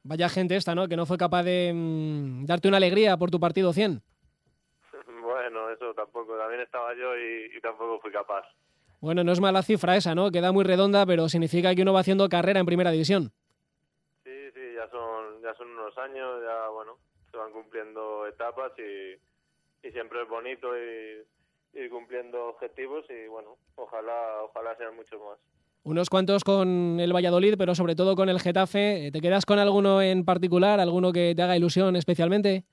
Vaya gente esta, ¿no? Que no fue capaz de darte una alegría por tu partido 100. Bueno, eso tampoco. También estaba yo y tampoco fui capaz. Bueno, no es mala cifra esa, ¿no? Queda muy redonda, pero significa que uno va haciendo carrera en primera división. Sí, ya son unos años, ya bueno, se van cumpliendo etapas y siempre es bonito ir cumpliendo objetivos y bueno, ojalá sean muchos más. Unos cuantos con el Valladolid, pero sobre todo con el Getafe. ¿Te quedas con alguno en particular, alguno que te haga ilusión especialmente?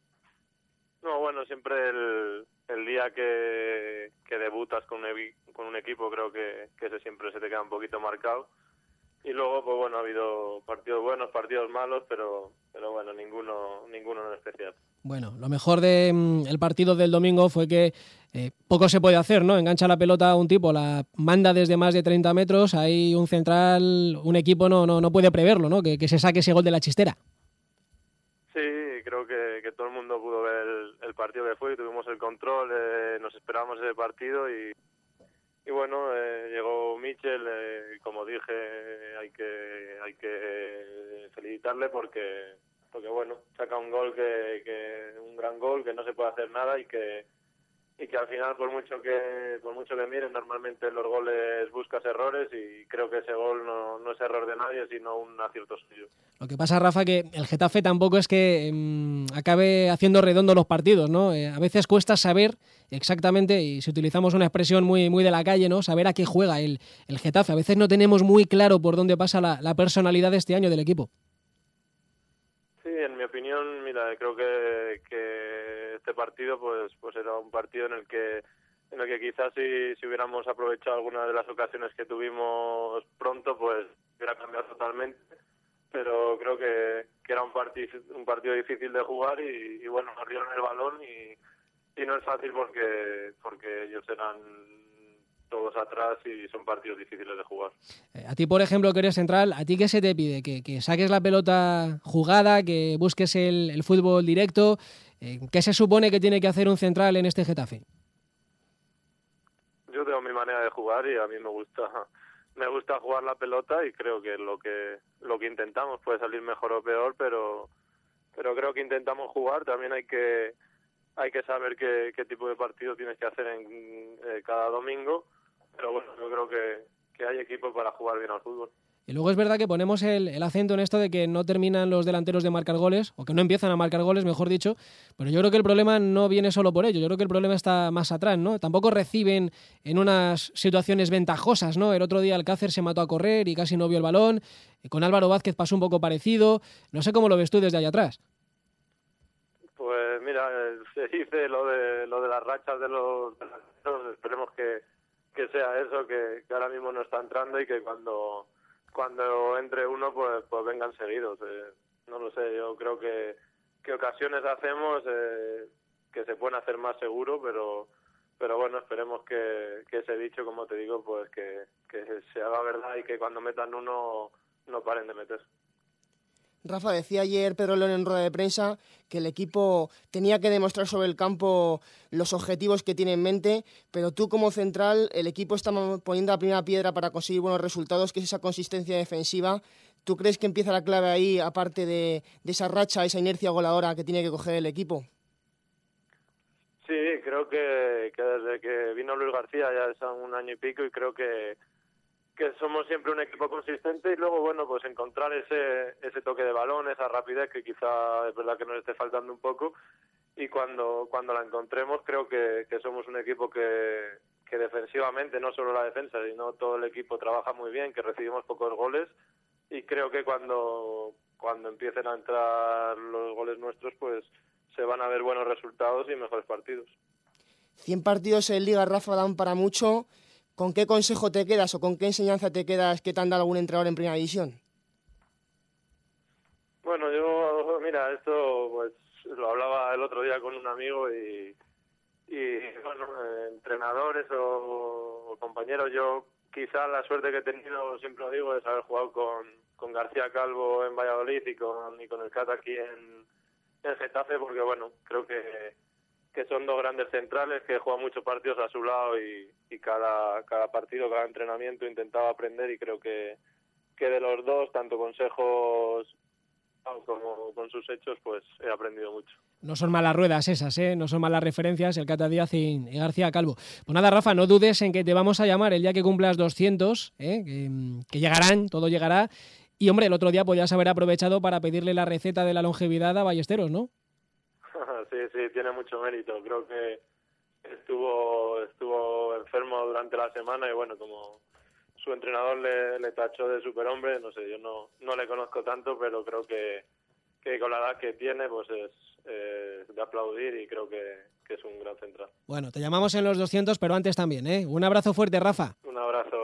No, bueno, siempre el día que debutas con un equipo creo que ese siempre se te queda un poquito marcado. Y luego, pues bueno, ha habido partidos buenos, partidos malos, pero bueno, ninguno en especial. Bueno, lo mejor del partido del domingo fue que poco se puede hacer, ¿no? Engancha la pelota a un tipo, la manda desde más de 30 metros, ahí un central, un equipo no puede preverlo, ¿no? Que se saque ese gol de la chistera. Sí, creo que todo el mundo pudo ver el partido que fue, tuvimos el control, nos esperábamos ese partido y bueno, llegó Michel, como dije, hay que felicitarle porque bueno, saca un gol un gran gol, que no se puede hacer nada y que al final por mucho que miren, normalmente en los goles buscas errores y creo que ese gol no es error de nadie, sino un acierto suyo. Lo que pasa, Rafa, que el Getafe tampoco es que acabe haciendo redondo los partidos, ¿no? A veces cuesta saber exactamente, y si utilizamos una expresión muy, muy de la calle, ¿no? Saber a qué juega el Getafe. A veces no tenemos muy claro por dónde pasa la personalidad de este año del equipo. Sí, en mi opinión, mira, creo que este partido pues era un partido en el que quizás si hubiéramos aprovechado alguna de las ocasiones que tuvimos pronto, pues hubiera cambiado totalmente. Pero creo que era un partido difícil de jugar y bueno, nos dieron el balón y no es fácil porque ellos eran todos atrás y son partidos difíciles de jugar. A ti, por ejemplo, que eres central, ¿a ti qué se te pide? Que saques la pelota jugada, que busques el fútbol directo. ¿Qué se supone que tiene que hacer un central en este Getafe? Yo tengo mi manera de jugar y a mí me gusta jugar la pelota y creo que lo que intentamos puede salir mejor o peor, pero creo que intentamos jugar. También hay que saber qué tipo de partido tienes que hacer en cada domingo, pero bueno, yo creo que hay equipos para jugar bien al fútbol. Y luego es verdad que ponemos el acento en esto de que no terminan los delanteros de marcar goles, o que no empiezan a marcar goles, mejor dicho, pero yo creo que el problema no viene solo por ello, yo creo que el problema está más atrás, ¿no? Tampoco reciben en unas situaciones ventajosas, ¿no? El otro día Alcácer se mató a correr y casi no vio el balón, con Álvaro Vázquez pasó un poco parecido, no sé cómo lo ves tú desde allá atrás. Pues mira, se dice lo de las rachas de los delanteros, esperemos que sea eso, que ahora mismo no está entrando y que cuando entre uno pues vengan seguidos. No lo sé, yo creo que ocasiones hacemos que se pueden hacer más seguro, pero bueno, esperemos que ese dicho, como te digo, pues que se haga verdad y que cuando metan uno no paren de meter. Rafa, decía ayer Pedro León en rueda de prensa que el equipo tenía que demostrar sobre el campo los objetivos que tiene en mente, pero tú como central, el equipo está poniendo la primera piedra para conseguir buenos resultados, que es esa consistencia defensiva. ¿Tú crees que empieza la clave ahí, aparte de esa racha, esa inercia goleadora que tiene que coger el equipo? Sí, creo que desde que vino Luis García ya es un año y pico y creo que somos siempre un equipo consistente y luego, bueno, pues encontrar ese toque de balón, esa rapidez que quizá es verdad que nos esté faltando un poco y cuando la encontremos creo que somos un equipo que defensivamente, no solo la defensa, sino todo el equipo trabaja muy bien, que recibimos pocos goles y creo que cuando empiecen a entrar los goles nuestros, pues se van a ver buenos resultados y mejores partidos. 100 partidos en Liga, Rafa, dan para mucho. ¿Con qué consejo te quedas o con qué enseñanza te quedas que te han dado algún entrenador en Primera División? Bueno, yo, mira, esto pues lo hablaba el otro día con un amigo y bueno, entrenadores o compañeros, yo quizá la suerte que he tenido, siempre lo digo, es haber jugado con García Calvo en Valladolid y con el Cata aquí en Getafe, porque bueno, creo que son dos grandes centrales que juegan muchos partidos a su lado y cada partido, cada entrenamiento intentaba aprender y creo que de los dos, tanto consejos como con sus hechos, pues he aprendido mucho. No son malas ruedas esas, ¿eh? No son malas referencias el Cata Díaz y García Calvo. Pues nada, Rafa, no dudes en que te vamos a llamar el día que cumplas 200, que llegarán, todo llegará. Y hombre, el otro día podías haber aprovechado para pedirle la receta de la longevidad a Ballesteros, ¿no? Sí, tiene mucho mérito. Creo que estuvo enfermo durante la semana y bueno, como su entrenador le tachó de superhombre, no sé, yo no le conozco tanto, pero creo que con la edad que tiene pues es de aplaudir y creo que es un gran central. Bueno, te llamamos en los 200, pero antes también, ¿eh? Un abrazo fuerte, Rafa. Un abrazo.